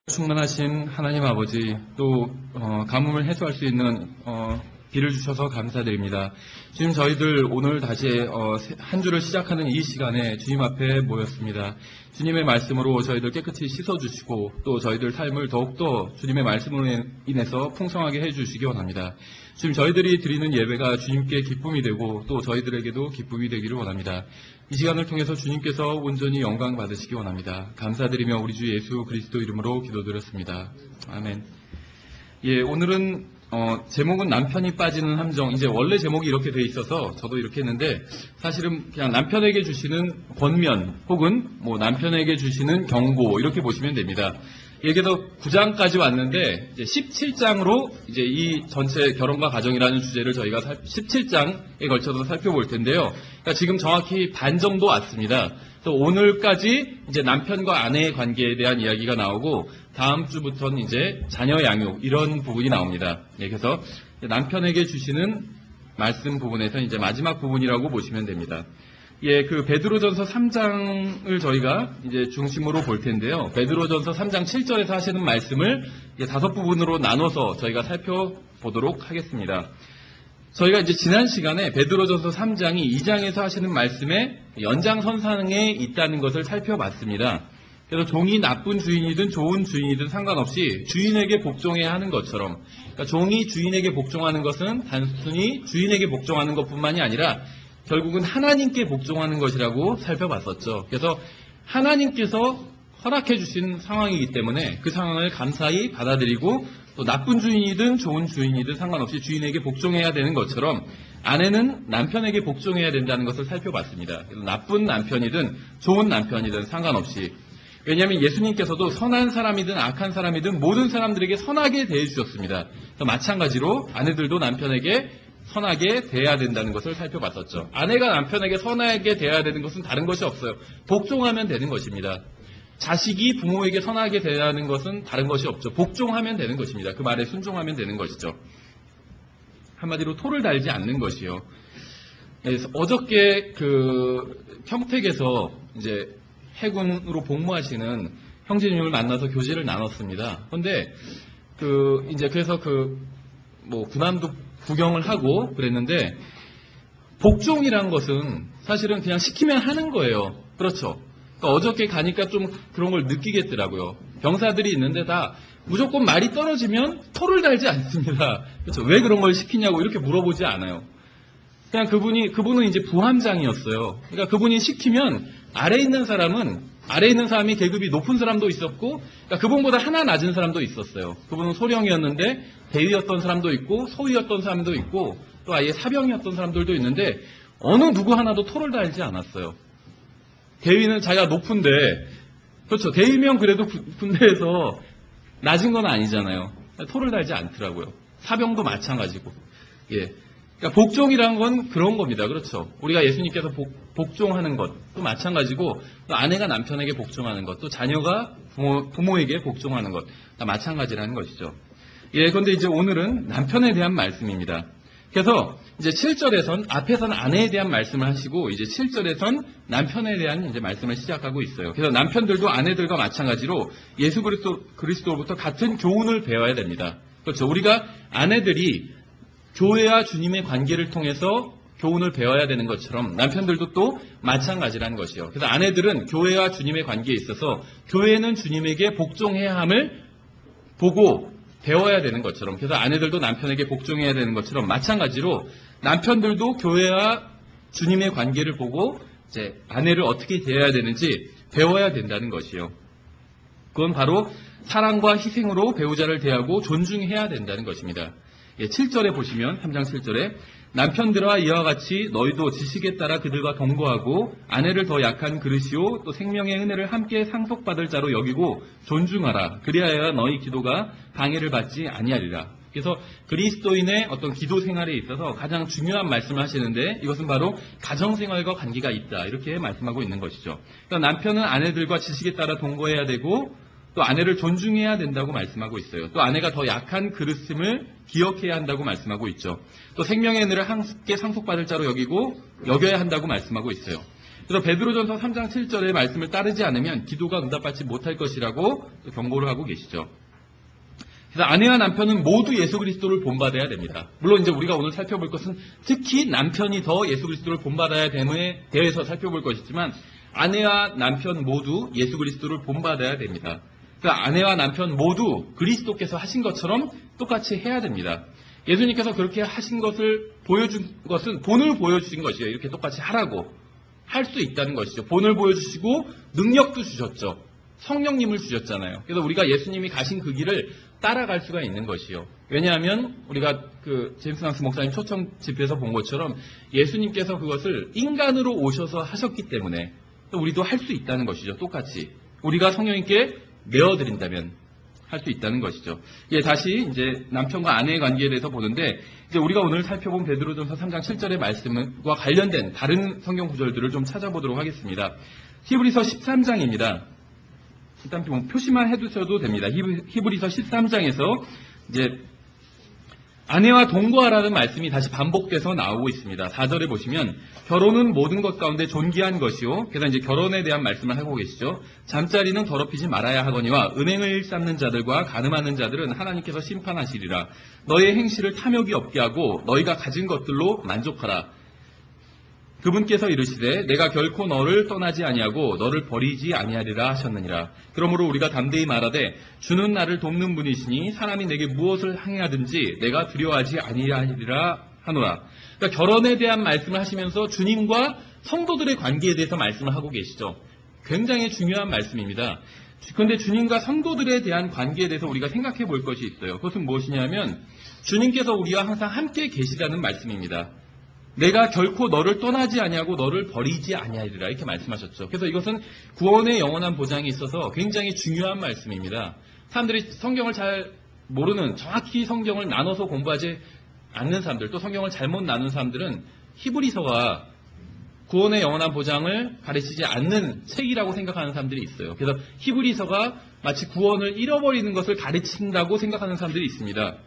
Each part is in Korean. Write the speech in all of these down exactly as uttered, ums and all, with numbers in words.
충만하신 하나님 아버지, 또 어, 가뭄을 해소할 수 있는 어, 비를 주셔서 감사드립니다. 주님, 저희들 오늘 다시 어, 한 주를 시작하는 이 시간에 주님 앞에 모였습니다. 주님의 말씀으로 저희들 깨끗이 씻어주시고 또 저희들 삶을 더욱더 주님의 말씀으로 인해서 풍성하게 해주시기 원합니다. 주님, 저희들이 드리는 예배가 주님께 기쁨이 되고 또 저희들에게도 기쁨이 되기를 원합니다. 이 시간을 통해서 주님께서 온전히 영광 받으시기 원합니다. 감사드리며 우리 주 예수 그리스도 이름으로 기도드렸습니다. 아멘. 예, 오늘은 어, 제목은 남편이 빠지는 함정. 이제 원래 제목이 이렇게 돼 있어서 저도 이렇게 했는데 사실은 그냥 남편에게 주시는 권면 혹은 뭐 남편에게 주시는 경고 이렇게 보시면 됩니다. 여기서 구 장까지 왔는데 이제 십칠 장으로 이제 이 전체 결혼과 가정이라는 주제를 저희가 십칠 장에 걸쳐서 살펴볼 텐데요. 그러니까 지금 정확히 반 정도 왔습니다. 또 오늘까지 이제 남편과 아내의 관계에 대한 이야기가 나오고 다음 주부터는 이제 자녀 양육 이런 부분이 나옵니다. 네, 그래서 남편에게 주시는 말씀 부분에서 이제 마지막 부분이라고 보시면 됩니다. 예, 그 베드로전서 삼 장을 저희가 이제 중심으로 볼 텐데요. 베드로전서 삼 장 칠 절에서 하시는 말씀을 이제 다섯 부분으로 나눠서 저희가 살펴보도록 하겠습니다. 저희가 이제 지난 시간에 베드로전서 삼 장이 이 장에서 하시는 말씀의 연장선상에 있다는 것을 살펴봤습니다. 그래서 종이 나쁜 주인이든 좋은 주인이든 상관없이 주인에게 복종해야 하는 것처럼, 그러니까 종이 주인에게 복종하는 것은 단순히 주인에게 복종하는 것뿐만이 아니라 결국은 하나님께 복종하는 것이라고 살펴봤었죠. 그래서 하나님께서 허락해 주신 상황이기 때문에 그 상황을 감사히 받아들이고 또 나쁜 주인이든 좋은 주인이든 상관없이 주인에게 복종해야 되는 것처럼 아내는 남편에게 복종해야 된다는 것을 살펴봤습니다. 그래서 나쁜 남편이든 좋은 남편이든 상관없이, 왜냐하면 예수님께서도 선한 사람이든 악한 사람이든 모든 사람들에게 선하게 대해주셨습니다. 그래서 마찬가지로 아내들도 남편에게 선하게 대해야 된다는 것을 살펴봤었죠. 아내가 남편에게 선하게 대해야 되는 것은 다른 것이 없어요. 복종하면 되는 것입니다. 자식이 부모에게 선하게 대해야 하는 것은 다른 것이 없죠. 복종하면 되는 것입니다. 그 말에 순종하면 되는 것이죠. 한마디로 토를 달지 않는 것이요. 그래서 어저께 그 평택에서 이제 해군으로 복무하시는 형제님을 만나서 교제를 나눴습니다. 그런데 그 이제 그래서 그 뭐 군함도 구경을 하고 그랬는데 복종이란 것은 사실은 그냥 시키면 하는 거예요. 그렇죠. 그러니까 어저께 가니까 좀 그런 걸 느끼겠더라고요. 병사들이 있는데 다 무조건 말이 떨어지면 토를 달지 않습니다. 그렇죠. 왜 그런 걸 시키냐고 이렇게 물어보지 않아요. 그냥 그분이, 그분은 이제 부함장이었어요. 그러니까 그분이 시키면 아래에 있는 사람은, 아래에 있는 사람이 계급이 높은 사람도 있었고, 그러니까 그분보다 하나 낮은 사람도 있었어요. 그분은 소령이었는데, 대위였던 사람도 있고, 소위였던 사람도 있고, 또 아예 사병이었던 사람들도 있는데, 어느 누구 하나도 토를 달지 않았어요. 대위는 자기가 높은데, 그렇죠. 대위면 그래도 군대에서 낮은 건 아니잖아요. 토를 달지 않더라고요. 사병도 마찬가지고. 예. 그러니까 복종이란 건 그런 겁니다. 그렇죠. 우리가 예수님께서 복, 복종하는 것도 마찬가지고, 또 아내가 남편에게 복종하는 것, 또 자녀가 부모, 부모에게 복종하는 것, 다 마찬가지라는 것이죠. 예, 그런데 이제 오늘은 남편에 대한 말씀입니다. 그래서 이제 칠 절에선, 앞에서는 아내에 대한 말씀을 하시고, 이제 칠 절에선 남편에 대한 이제 말씀을 시작하고 있어요. 그래서 남편들도 아내들과 마찬가지로 예수 그리스도, 그리스도로부터 같은 교훈을 배워야 됩니다. 그렇죠. 우리가 아내들이 교회와 주님의 관계를 통해서 교훈을 배워야 되는 것처럼 남편들도 또 마찬가지라는 것이요. 그래서 아내들은 교회와 주님의 관계에 있어서 교회는 주님에게 복종해야 함을 보고 배워야 되는 것처럼, 그래서 아내들도 남편에게 복종해야 되는 것처럼 마찬가지로 남편들도 교회와 주님의 관계를 보고 이제 아내를 어떻게 대해야 되는지 배워야 된다는 것이요. 그건 바로 사랑과 희생으로 배우자를 대하고 존중해야 된다는 것입니다. 예, 칠 절에 보시면, 삼 장 칠 절에 남편들아 이와 같이 너희도 지식에 따라 그들과 동거하고 아내를 더 약한 그릇이요 또 생명의 은혜를 함께 상속받을 자로 여기고 존중하라. 그리하여 너희 기도가 방해를 받지 아니하리라. 그래서 그리스도인의 어떤 기도 생활에 있어서 가장 중요한 말씀을 하시는데 이것은 바로 가정생활과 관계가 있다. 이렇게 말씀하고 있는 것이죠. 그러니까 남편은 아내들과 지식에 따라 동거해야 되고 또 아내를 존중해야 된다고 말씀하고 있어요. 또 아내가 더 약한 그릇임을 기억해야 한다고 말씀하고 있죠. 또 생명의 은혜를 함께 상속받을 자로 여기고 여겨야 한다고 말씀하고 있어요. 그래서 베드로전서 삼 장 칠 절의 말씀을 따르지 않으면 기도가 응답받지 못할 것이라고 경고를 하고 계시죠. 그래서 아내와 남편은 모두 예수 그리스도를 본받아야 됩니다. 물론 이제 우리가 오늘 살펴볼 것은 특히 남편이 더 예수 그리스도를 본받아야 됨에 대해서 살펴볼 것이지만 아내와 남편 모두 예수 그리스도를 본받아야 됩니다. 그러니까 아내와 남편 모두 그리스도께서 하신 것처럼 똑같이 해야 됩니다. 예수님께서 그렇게 하신 것을 보여준 것은 본을 보여주신 것이에요. 이렇게 똑같이 하라고 할 수 있다는 것이죠. 본을 보여주시고 능력도 주셨죠. 성령님을 주셨잖아요. 그래서 우리가 예수님이 가신 그 길을 따라갈 수가 있는 것이요. 왜냐하면 우리가 그 제임스 낭스 목사님 초청 집회에서 본 것처럼 예수님께서 그것을 인간으로 오셔서 하셨기 때문에 우리도 할 수 있다는 것이죠. 똑같이 우리가 성령님께 내어드린다면 할 수 있다는 것이죠. 예, 다시 이제 남편과 아내의 관계에 대해서 보는데 이제 우리가 오늘 살펴본 베드로전서 삼 장 칠 절의 말씀과 관련된 다른 성경 구절들을 좀 찾아보도록 하겠습니다. 히브리서 십삼 장입니다. 일단 표시만 해두셔도 됩니다. 히브리서 십삼 장에서 이제 아내와 동거하라는 말씀이 다시 반복돼서 나오고 있습니다. 사 절에 보시면 결혼은 모든 것 가운데 존귀한 것이요. 그래서 이제 결혼에 대한 말씀을 하고 계시죠. 잠자리는 더럽히지 말아야 하거니와 은행을 일삼는 자들과 간음하는 자들은 하나님께서 심판하시리라. 너의 행실을 탐욕이 없게 하고 너희가 가진 것들로 만족하라. 그분께서 이르시되 내가 결코 너를 떠나지 아니하고 너를 버리지 아니하리라 하셨느니라. 그러므로 우리가 담대히 말하되 주는 나를 돕는 분이시니 사람이 내게 무엇을 행하든지 내가 두려워하지 아니하리라 하노라. 그러니까 결혼에 대한 말씀을 하시면서 주님과 성도들의 관계에 대해서 말씀을 하고 계시죠. 굉장히 중요한 말씀입니다. 그런데 주님과 성도들에 대한 관계에 대해서 우리가 생각해 볼 것이 있어요. 그것은 무엇이냐면 주님께서 우리와 항상 함께 계시다는 말씀입니다. 내가 결코 너를 떠나지 아니하고 너를 버리지 아니하리라 이렇게 말씀하셨죠. 그래서 이것은 구원의 영원한 보장이 있어서 굉장히 중요한 말씀입니다. 사람들이 성경을 잘 모르는, 정확히 성경을 나눠서 공부하지 않는 사람들, 또 성경을 잘못 나눈 사람들은 히브리서가 구원의 영원한 보장을 가르치지 않는 책이라고 생각하는 사람들이 있어요. 그래서 히브리서가 마치 구원을 잃어버리는 것을 가르친다고 생각하는 사람들이 있습니다.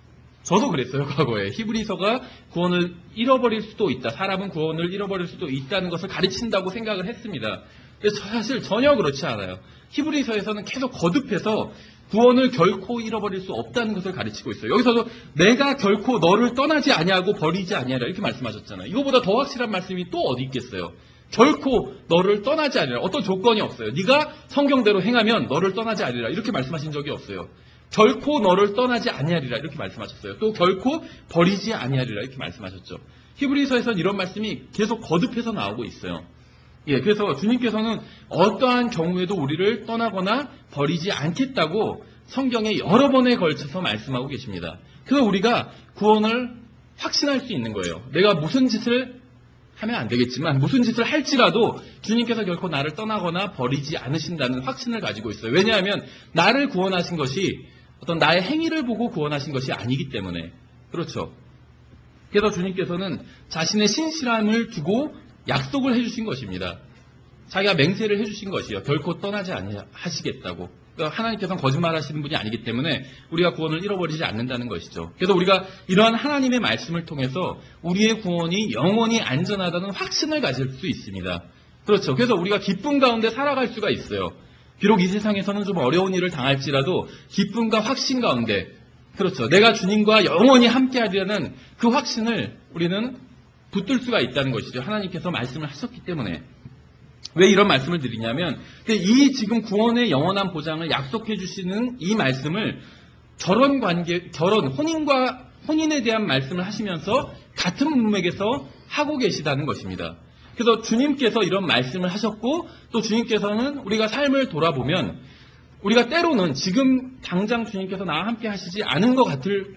저도 그랬어요, 과거에. 히브리서가 구원을 잃어버릴 수도 있다. 사람은 구원을 잃어버릴 수도 있다는 것을 가르친다고 생각을 했습니다. 근데 사실 전혀 그렇지 않아요. 히브리서에서는 계속 거듭해서 구원을 결코 잃어버릴 수 없다는 것을 가르치고 있어요. 여기서도 내가 결코 너를 떠나지 아니하고 버리지 아니하리라 이렇게 말씀하셨잖아요. 이거보다 더 확실한 말씀이 또 어디 있겠어요. 결코 너를 떠나지 아니하리라. 어떤 조건이 없어요. 네가 성경대로 행하면 너를 떠나지 아니하리라 이렇게 말씀하신 적이 없어요. 결코 너를 떠나지 아니하리라 이렇게 말씀하셨어요. 또 결코 버리지 아니하리라 이렇게 말씀하셨죠. 히브리서에서는 이런 말씀이 계속 거듭해서 나오고 있어요. 예, 그래서 주님께서는 어떠한 경우에도 우리를 떠나거나 버리지 않겠다고 성경에 여러 번에 걸쳐서 말씀하고 계십니다. 그래서 우리가 구원을 확신할 수 있는 거예요. 내가 무슨 짓을 하면 안 되겠지만 무슨 짓을 할지라도 주님께서 결코 나를 떠나거나 버리지 않으신다는 확신을 가지고 있어요. 왜냐하면 나를 구원하신 것이 어떤 나의 행위를 보고 구원하신 것이 아니기 때문에. 그렇죠. 그래서 주님께서는 자신의 신실함을 두고 약속을 해주신 것입니다. 자기가 맹세를 해주신 것이요. 결코 떠나지 아니하시겠다고. 그러니까 하나님께서는 거짓말하시는 분이 아니기 때문에 우리가 구원을 잃어버리지 않는다는 것이죠. 그래서 우리가 이러한 하나님의 말씀을 통해서 우리의 구원이 영원히 안전하다는 확신을 가질 수 있습니다. 그렇죠. 그래서 우리가 기쁨 가운데 살아갈 수가 있어요. 비록 이 세상에서는 좀 어려운 일을 당할지라도 기쁨과 확신 가운데, 그렇죠. 내가 주님과 영원히 함께하리라는 그 확신을 우리는 붙들 수가 있다는 것이죠. 하나님께서 말씀을 하셨기 때문에. 왜 이런 말씀을 드리냐면 이 지금 구원의 영원한 보장을 약속해 주시는 이 말씀을 결혼 관계, 결혼, 혼인과 혼인에 대한 말씀을 하시면서 같은 문맥에서 하고 계시다는 것입니다. 그래서 주님께서 이런 말씀을 하셨고 또 주님께서는 우리가 삶을 돌아보면 우리가 때로는 지금 당장 주님께서 나와 함께 하시지 않은 것 같을,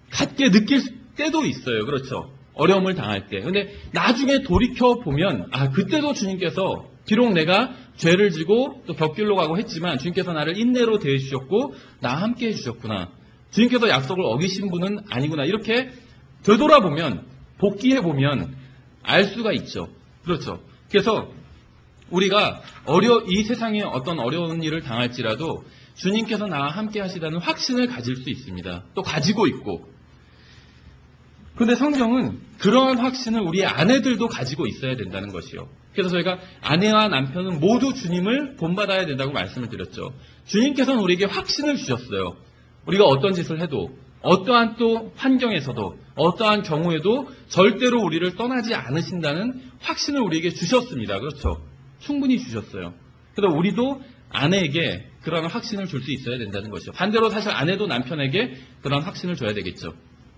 같게 느낄 때도 있어요. 그렇죠. 어려움을 당할 때. 근데 나중에 돌이켜보면 아 그때도 주님께서 비록 내가 죄를 지고 또 곁길로 가고 했지만 주님께서 나를 인내로 대해주셨고 나와 함께 해주셨구나. 주님께서 약속을 어기신 분은 아니구나. 이렇게 되돌아보면, 복귀해보면 알 수가 있죠. 그렇죠. 그래서 우리가 어려, 이 세상에 어떤 어려운 일을 당할지라도 주님께서 나와 함께 하시다는 확신을 가질 수 있습니다. 또 가지고 있고. 그런데 성경은 그러한 확신을 우리의 아내들도 가지고 있어야 된다는 것이요. 그래서 저희가 아내와 남편은 모두 주님을 본받아야 된다고 말씀을 드렸죠. 주님께서는 우리에게 확신을 주셨어요. 우리가 어떤 짓을 해도, 어떠한 또 환경에서도, 어떠한 경우에도 절대로 우리를 떠나지 않으신다는 확신을 우리에게 주셨습니다. 그렇죠? 충분히 주셨어요. 그래서 우리도 아내에게 그런 확신을 줄 수 있어야 된다는 것이죠. 반대로 사실 아내도 남편에게 그런 확신을 줘야 되겠죠.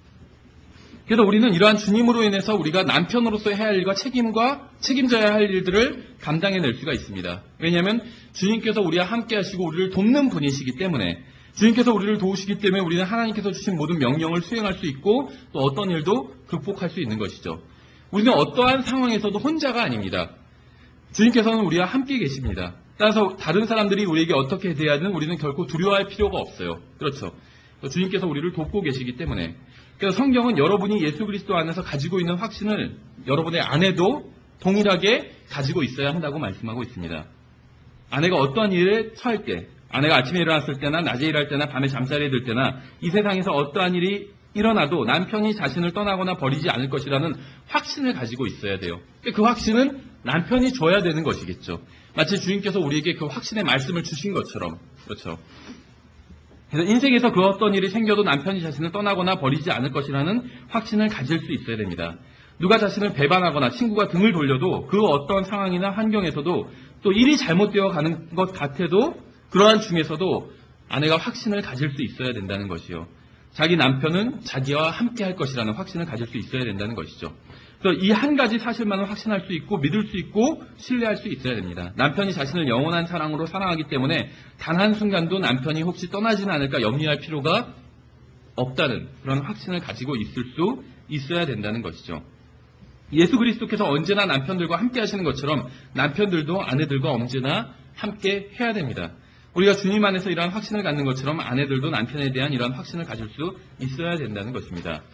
그래서 우리는 이러한 주님으로 인해서 우리가 남편으로서 해야 할 일과 책임과 책임져야 할 일들을 감당해낼 수가 있습니다. 왜냐하면 주님께서 우리와 함께 하시고 우리를 돕는 분이시기 때문에, 주님께서 우리를 도우시기 때문에 우리는 하나님께서 주신 모든 명령을 수행할 수 있고 또 어떤 일도 극복할 수 있는 것이죠. 우리는 어떠한 상황에서도 혼자가 아닙니다. 주님께서는 우리와 함께 계십니다. 따라서 다른 사람들이 우리에게 어떻게 대하든 우리는 결코 두려워할 필요가 없어요. 그렇죠. 주님께서 우리를 돕고 계시기 때문에. 그래서 성경은 여러분이 예수 그리스도 안에서 가지고 있는 확신을 여러분의 아내도 동일하게 가지고 있어야 한다고 말씀하고 있습니다. 아내가 어떠한 일에 처할 때, 아내가 아침에 일어났을 때나 낮에 일할 때나 밤에 잠자리에 들 때나 이 세상에서 어떠한 일이 일어나도 남편이 자신을 떠나거나 버리지 않을 것이라는 확신을 가지고 있어야 돼요. 그 확신은 남편이 줘야 되는 것이겠죠. 마치 주님께서 우리에게 그 확신의 말씀을 주신 것처럼. 그렇죠. 그래서 인생에서 그 어떤 일이 생겨도 남편이 자신을 떠나거나 버리지 않을 것이라는 확신을 가질 수 있어야 됩니다. 누가 자신을 배반하거나 친구가 등을 돌려도 그 어떤 상황이나 환경에서도 또 일이 잘못되어 가는 것 같아도 그러한 중에서도 아내가 확신을 가질 수 있어야 된다는 것이요. 자기 남편은 자기와 함께 할 것이라는 확신을 가질 수 있어야 된다는 것이죠. 그래서 이 한 가지 사실만은 확신할 수 있고 믿을 수 있고 신뢰할 수 있어야 됩니다. 남편이 자신을 영원한 사랑으로 사랑하기 때문에 단 한순간도 남편이 혹시 떠나지는 않을까 염려할 필요가 없다는 그런 확신을 가지고 있을 수 있어야 된다는 것이죠. 예수 그리스도께서 언제나 남편들과 함께 하시는 것처럼 남편들도 아내들과 언제나 함께 해야 됩니다. 우리가 주님 안에서 이러한 확신을 갖는 것처럼 아내들도 남편에 대한 이러한 확신을 가질 수 있어야 된다는 것입니다.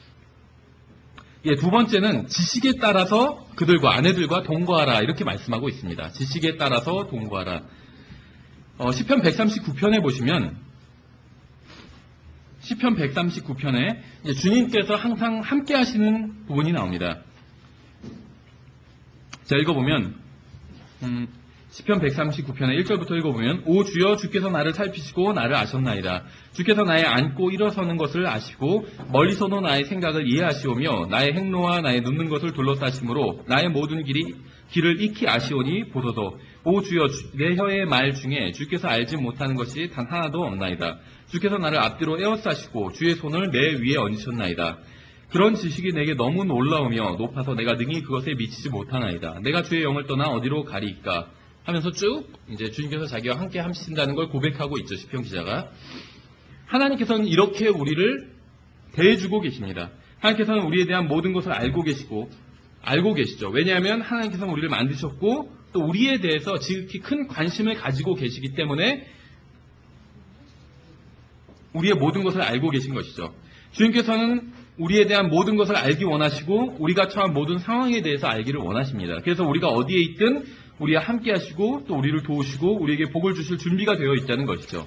예, 두 번째는 지식에 따라서 그들과 아내들과 동거하라 이렇게 말씀하고 있습니다. 지식에 따라서 동거하라. 어, 시편 백삼십구 편에 보시면 시편 백삼십구 편에 이제 주님께서 항상 함께 하시는 부분이 나옵니다. 자, 읽어보면 음, 시편 백삼십구 편의 일 절부터 읽어보면 오 주여 주께서 나를 살피시고 나를 아셨나이다. 주께서 나의 앉고 일어서는 것을 아시고 멀리서도 나의 생각을 이해하시오며 나의 행로와 나의 눕는 것을 둘러싸심으로 나의 모든 길이 길을 익히 아시오니 보소서. 오 주여 내 혀의 말 중에 주께서 알지 못하는 것이 단 하나도 없나이다. 주께서 나를 앞뒤로 에워싸시고 주의 손을 내 위에 얹으셨나이다. 그런 지식이 내게 너무 놀라우며 높아서 내가 능히 그것에 미치지 못하나이다. 내가 주의 영을 떠나 어디로 가리이까 하면서 쭉 이제 주님께서 자기와 함께 하신다는 걸 고백하고 있죠. 시편 기자가. 하나님께서는 이렇게 우리를 대해주고 계십니다. 하나님께서는 우리에 대한 모든 것을 알고 계시고 알고 계시죠. 왜냐하면 하나님께서는 우리를 만드셨고 또 우리에 대해서 지극히 큰 관심을 가지고 계시기 때문에 우리의 모든 것을 알고 계신 것이죠. 주님께서는 우리에 대한 모든 것을 알기 원하시고 우리가 처한 모든 상황에 대해서 알기를 원하십니다. 그래서 우리가 어디에 있든 우리와 함께 하시고 또 우리를 도우시고 우리에게 복을 주실 준비가 되어 있다는 것이죠.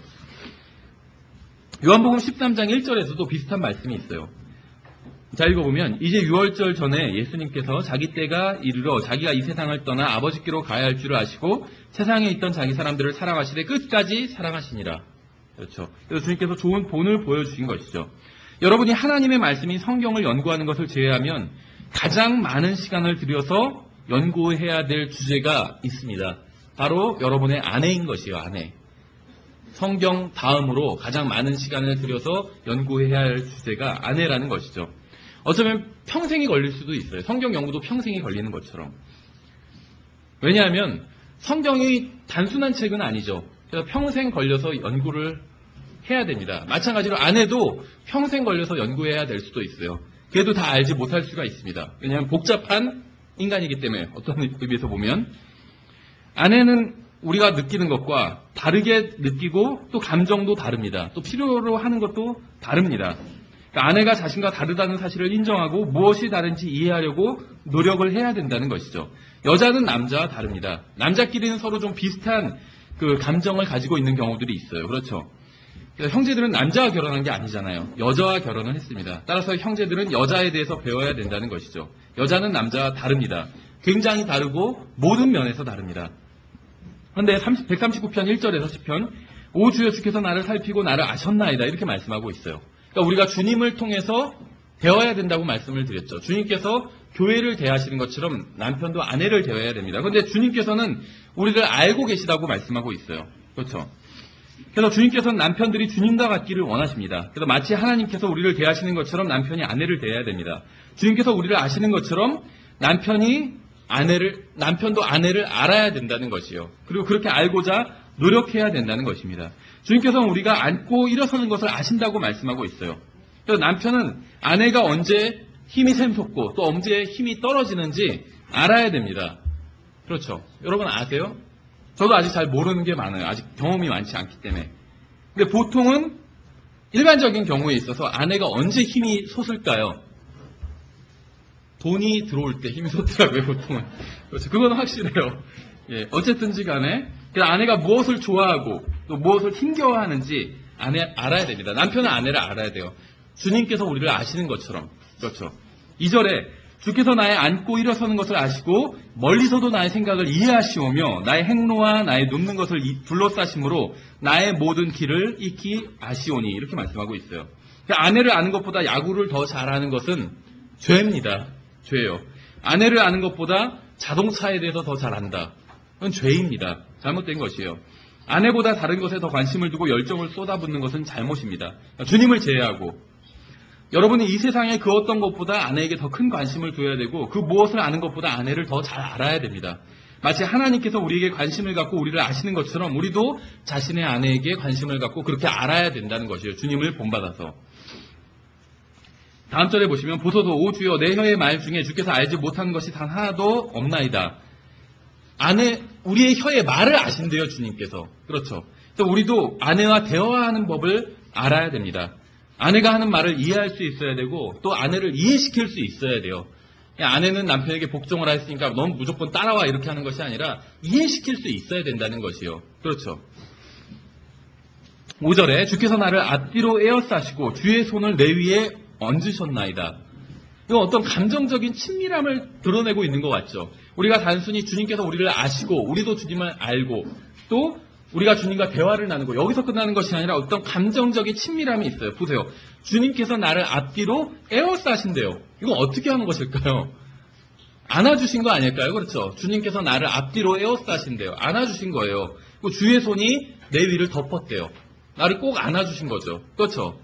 요한복음 십삼 장 일 절에서도 비슷한 말씀이 있어요. 자, 읽어보면 이제 유월절 전에 예수님께서 자기 때가 이르러 자기가 이 세상을 떠나 아버지께로 가야 할 줄을 아시고 세상에 있던 자기 사람들을 사랑하시되 끝까지 사랑하시니라. 그렇죠. 그래서 주님께서 좋은 본을 보여주신 것이죠. 여러분이 하나님의 말씀인 성경을 연구하는 것을 제외하면 가장 많은 시간을 들여서 연구해야 될 주제가 있습니다. 바로 여러분의 아내인 것이에요. 아내. 성경 다음으로 가장 많은 시간을 들여서 연구해야 할 주제가 아내라는 것이죠. 어쩌면 평생이 걸릴 수도 있어요. 성경 연구도 평생이 걸리는 것처럼. 왜냐하면 성경이 단순한 책은 아니죠. 그래서 평생 걸려서 연구를 해야 됩니다. 마찬가지로 아내도 평생 걸려서 연구해야 될 수도 있어요. 그래도 다 알지 못할 수가 있습니다. 왜냐하면 복잡한 인간이기 때문에 어떤 의미에서 보면 아내는 우리가 느끼는 것과 다르게 느끼고 또 감정도 다릅니다. 또 필요로 하는 것도 다릅니다. 그러니까 아내가 자신과 다르다는 사실을 인정하고 무엇이 다른지 이해하려고 노력을 해야 된다는 것이죠. 여자는 남자와 다릅니다. 남자끼리는 서로 좀 비슷한 그 감정을 가지고 있는 경우들이 있어요. 그렇죠. 형제들은 남자와 결혼한 게 아니잖아요. 여자와 결혼을 했습니다. 따라서 형제들은 여자에 대해서 배워야 된다는 것이죠. 여자는 남자와 다릅니다. 굉장히 다르고 모든 면에서 다릅니다. 그런데 백삼십구 편 일 절에서 십 편 오 주여 주께서 나를 살피고 나를 아셨나이다 이렇게 말씀하고 있어요. 그러니까 우리가 주님을 통해서 배워야 된다고 말씀을 드렸죠. 주님께서 교회를 대하시는 것처럼 남편도 아내를 대해야 됩니다. 그런데 주님께서는 우리를 알고 계시다고 말씀하고 있어요. 그렇죠? 그래서 주님께서는 남편들이 주님과 같기를 원하십니다. 그래서 마치 하나님께서 우리를 대하시는 것처럼 남편이 아내를 대해야 됩니다. 주님께서 우리를 아시는 것처럼 남편이 아내를, 남편도 아내를 알아야 된다는 것이요. 그리고 그렇게 알고자 노력해야 된다는 것입니다. 주님께서는 우리가 앉고 일어서는 것을 아신다고 말씀하고 있어요. 그래서 남편은 아내가 언제 힘이 샘솟고 또 언제 힘이 떨어지는지 알아야 됩니다. 그렇죠. 여러분 아세요? 저도 아직 잘 모르는 게 많아요. 아직 경험이 많지 않기 때문에. 근데 보통은 일반적인 경우에 있어서 아내가 언제 힘이 솟을까요? 돈이 들어올 때 힘이 솟더라고요, 보통은. 그렇죠. 그건 확실해요. 예, 어쨌든지 간에 아내가 무엇을 좋아하고 또 무엇을 힘겨워하는지 아내 알아야 됩니다. 남편은 아내를 알아야 돼요. 주님께서 우리를 아시는 것처럼. 그렇죠. 이 절에 주께서 나의 앉고 일어서는 것을 아시고 멀리서도 나의 생각을 이해하시오며 나의 행로와 나의 눕는 것을 둘러싸심으로 나의 모든 길을 익히 아시오니 이렇게 말씀하고 있어요. 아내를 아는 것보다 야구를 더 잘하는 것은 죄입니다. 죄예요. 아내를 아는 것보다 자동차에 대해서 더 잘한다. 그건 죄입니다. 잘못된 것이에요. 아내보다 다른 것에 더 관심을 두고 열정을 쏟아붓는 것은 잘못입니다. 주님을 제외하고 여러분이 이 세상의 그 어떤 것보다 아내에게 더 큰 관심을 둬야 되고 그 무엇을 아는 것보다 아내를 더 잘 알아야 됩니다. 마치 하나님께서 우리에게 관심을 갖고 우리를 아시는 것처럼 우리도 자신의 아내에게 관심을 갖고 그렇게 알아야 된다는 것이에요. 주님을 본받아서. 다음 절에 보시면 보소서 오 주여 내 혀의 말 중에 주께서 알지 못하는 것이 단 하나도 없나이다. 아내 우리의 혀의 말을 아신대요. 주님께서. 그렇죠. 그래서 우리도 아내와 대화하는 법을 알아야 됩니다. 아내가 하는 말을 이해할 수 있어야 되고 또 아내를 이해시킬 수 있어야 돼요. 아내는 남편에게 복종을 했으니까 너무 무조건 따라와 이렇게 하는 것이 아니라 이해시킬 수 있어야 된다는 것이요. 그렇죠. 오 절에 주께서 나를 앞뒤로 에워싸시고 주의 손을 내 위에 얹으셨나이다. 이건 어떤 감정적인 친밀함을 드러내고 있는 것 같죠. 우리가 단순히 주님께서 우리를 아시고 우리도 주님을 알고 또 우리가 주님과 대화를 나누고 여기서 끝나는 것이 아니라 어떤 감정적인 친밀함이 있어요. 보세요. 주님께서 나를 앞뒤로 에워싸신대요. 이건 어떻게 하는 것일까요? 안아주신 거 아닐까요? 그렇죠. 주님께서 나를 앞뒤로 에워싸신대요. 안아주신 거예요. 그리고 주의 손이 내 위를 덮었대요. 나를 꼭 안아주신 거죠. 그렇죠.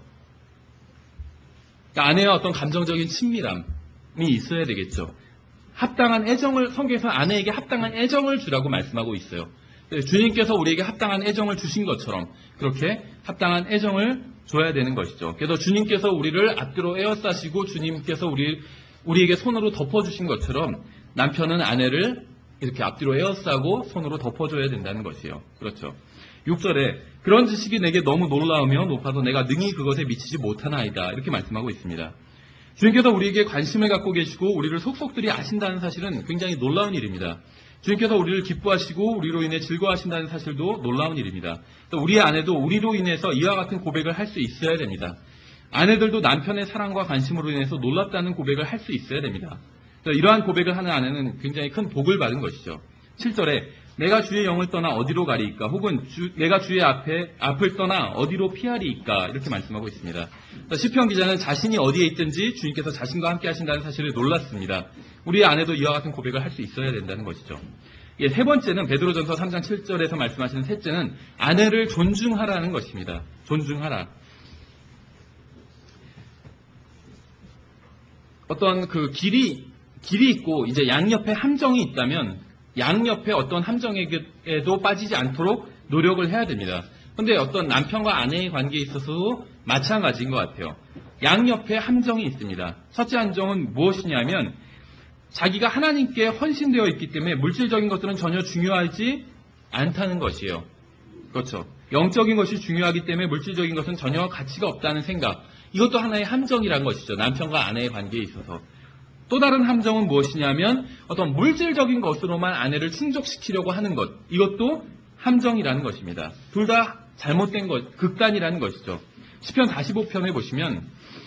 그러니까 아내와 어떤 감정적인 친밀함이 있어야 되겠죠. 합당한 애정을, 성경에서 아내에게 합당한 애정을 주라고 말씀하고 있어요. 주님께서 우리에게 합당한 애정을 주신 것처럼 그렇게 합당한 애정을 줘야 되는 것이죠. 그래서 주님께서 우리를 앞뒤로 에워싸시고 주님께서 우리, 우리에게 손으로 덮어주신 것처럼 남편은 아내를 이렇게 앞뒤로 에워싸고 손으로 덮어줘야 된다는 것이에요. 그렇죠. 육 절에 그런 지식이 내게 너무 놀라우며 높아서 내가 능히 그것에 미치지 못하나이다. 이렇게 말씀하고 있습니다. 주님께서 우리에게 관심을 갖고 계시고 우리를 속속들이 아신다는 사실은 굉장히 놀라운 일입니다. 주님께서 우리를 기뻐하시고 우리로 인해 즐거워하신다는 사실도 놀라운 일입니다. 또 우리의 아내도 우리로 인해서 이와 같은 고백을 할 수 있어야 됩니다. 아내들도 남편의 사랑과 관심으로 인해서 놀랍다는 고백을 할 수 있어야 됩니다. 이러한 고백을 하는 아내는 굉장히 큰 복을 받은 것이죠. 칠 절에 내가 주의 영을 떠나 어디로 가리이까 혹은 주, 내가 주의 앞에 앞을 떠나 어디로 피하리이까 이렇게 말씀하고 있습니다. 시편 기자는 자신이 어디에 있든지 주님께서 자신과 함께 하신다는 사실을 놀랐습니다. 우리의 아내도 이와 같은 고백을 할 수 있어야 된다는 것이죠. 예, 세 번째는 베드로전서 삼 장 칠 절에서 말씀하시는 셋째는 아내를 존중하라는 것입니다. 존중하라. 어떤 그 길이 길이 있고 이제 양옆에 함정이 있다면 양옆에 어떤 함정에도 빠지지 않도록 노력을 해야 됩니다. 그런데 어떤 남편과 아내의 관계에 있어서도 마찬가지인 것 같아요. 양옆에 함정이 있습니다. 첫째 함정은 무엇이냐면 자기가 하나님께 헌신되어 있기 때문에 물질적인 것들은 전혀 중요하지 않다는 것이에요. 그렇죠. 영적인 것이 중요하기 때문에 물질적인 것은 전혀 가치가 없다는 생각. 이것도 하나의 함정이란 것이죠. 남편과 아내의 관계에 있어서. 또 다른 함정은 무엇이냐면 어떤 물질적인 것으로만 아내를 충족시키려고 하는 것. 이것도 함정이라는 것입니다. 둘 다 잘못된 것, 극단이라는 것이죠. 시편 사십오 편에 보시면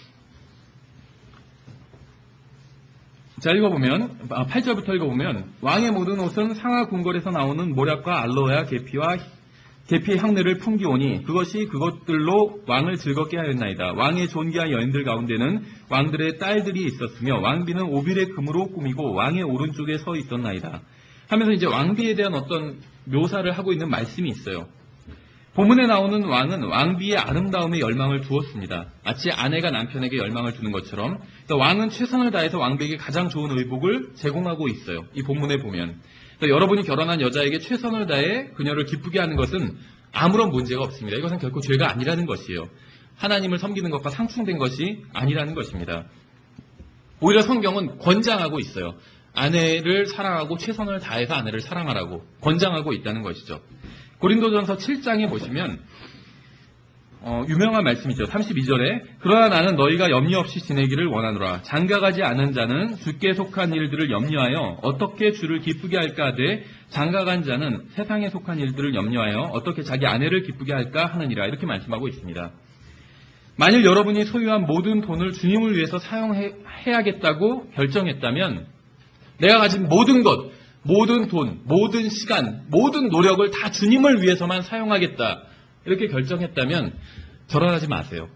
자, 읽어보면, 아, 팔 절부터 읽어보면, 왕의 모든 옷은 상하 궁궐에서 나오는 모략과 알로에와 계피와, 계피의 향내를 풍기오니, 그것이 그것들로 왕을 즐겁게 하였나이다. 왕의 존귀한 여인들 가운데는 왕들의 딸들이 있었으며, 왕비는 오빌의 금으로 꾸미고, 왕의 오른쪽에 서 있었나이다. 하면서 이제 왕비에 대한 어떤 묘사를 하고 있는 말씀이 있어요. 본문에 나오는 왕은 왕비의 아름다움에 열망을 두었습니다. 마치 아내가 남편에게 열망을 두는 것처럼 왕은 최선을 다해서 왕비에게 가장 좋은 의복을 제공하고 있어요. 이 본문에 보면 여러분이 결혼한 여자에게 최선을 다해 그녀를 기쁘게 하는 것은 아무런 문제가 없습니다. 이것은 결코 죄가 아니라는 것이에요. 하나님을 섬기는 것과 상충된 것이 아니라는 것입니다. 오히려 성경은 권장하고 있어요. 아내를 사랑하고 최선을 다해서 아내를 사랑하라고 권장하고 있다는 것이죠. 고린도전서 칠 장에 보시면 어, 유명한 말씀이죠. 삼십이 절에 그러나 나는 너희가 염려 없이 지내기를 원하노라. 장가가지 않은 자는 주께 속한 일들을 염려하여 어떻게 주를 기쁘게 할까 하되 장가간 자는 세상에 속한 일들을 염려하여 어떻게 자기 아내를 기쁘게 할까 하느니라. 이렇게 말씀하고 있습니다. 만일 여러분이 소유한 모든 돈을 주님을 위해서 사용해야겠다고 결정했다면 내가 가진 모든 것, 모든 돈, 모든 시간, 모든 노력을 다 주님을 위해서만 사용하겠다. 이렇게 결정했다면 결혼하지 마세요.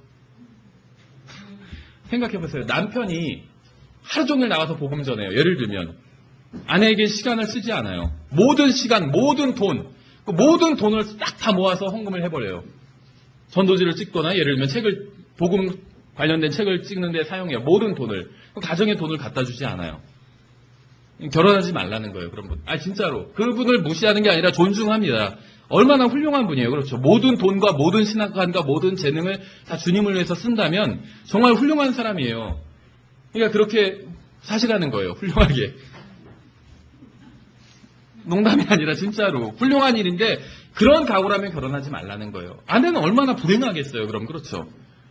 생각해보세요. 남편이 하루 종일 나가서 복음 전해요. 예를 들면 아내에게 시간을 쓰지 않아요. 모든 시간, 모든 돈, 그 모든 돈을 딱 다 모아서 헌금을 해버려요. 전도지를 찍거나 예를 들면 책을, 복음 관련된 책을 찍는 데 사용해요. 모든 돈을. 가정에 돈을 갖다 주지 않아요. 결혼하지 말라는 거예요, 그런 분. 아, 진짜로. 그분을 무시하는 게 아니라 존중합니다. 얼마나 훌륭한 분이에요. 그렇죠. 모든 돈과 모든 신학관과 모든 재능을 다 주님을 위해서 쓴다면 정말 훌륭한 사람이에요. 그러니까 그렇게 사시라는 거예요. 훌륭하게. 농담이 아니라 진짜로. 훌륭한 일인데 그런 각오라면 결혼하지 말라는 거예요. 아내는 얼마나 불행하겠어요, 그럼. 그렇죠.